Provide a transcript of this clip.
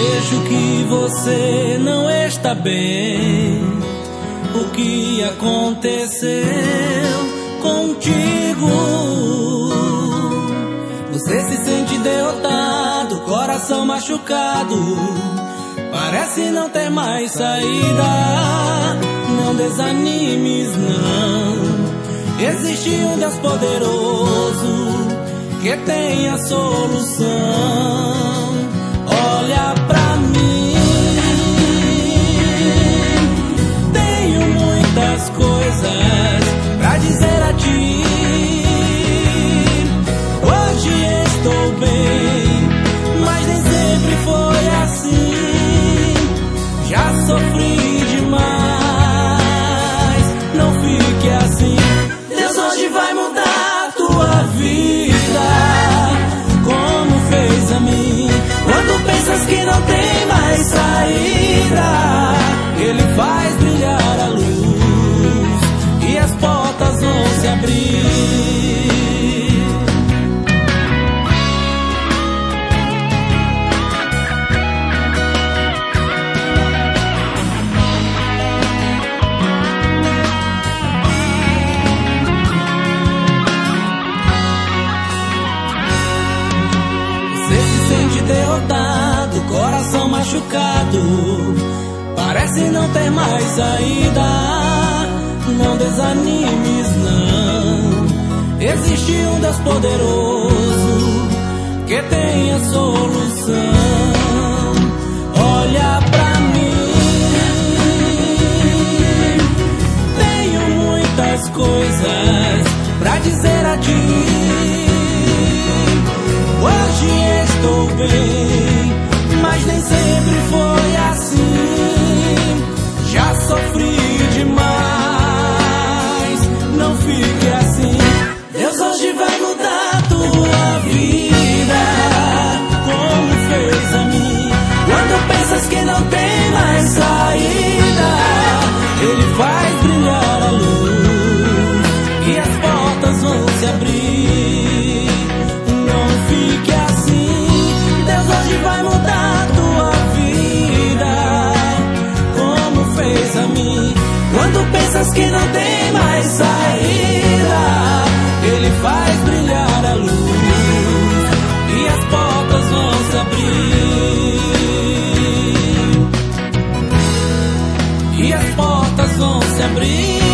vejo que você não está bem. O que aconteceu contigo? Você se sente derrotado, coração machucado, parece não ter mais saída. Não desanimes, não. Existe um Deus poderoso que tem a solução. Olha pra mim, tenho muitas coisas pra dizer a ti. Hoje estou bem, mas nem sempre foi assim. Já sofri demais, não fique assim. Deus hoje vai mudar tua vida, como fez a mim. Quando pensas que não tem mais saída, Ele faz brilhar a luz e as portas vão se abrir. Derrotado, coração machucado, parece não ter mais saída. Não desanimes, não. Existe um Deus poderoso que tem a solução. Olha pra mim, tenho muitas coisas pra dizer a ti. Hoje estou bem, mas nem sempre foi assim. Já sofri demais, não fique assim. Deus hoje vai mudar tua vida, como fez a mim. Quando pensas que não tem mais saída, Ele faz brilhar a luz e as portas vão se abrir. Fique assim, Deus hoje vai mudar tua vida, como fez a mim. Quando pensas que não tem mais saída, Ele faz brilhar a luz e as portas vão se abrir. E as portas vão se abrir.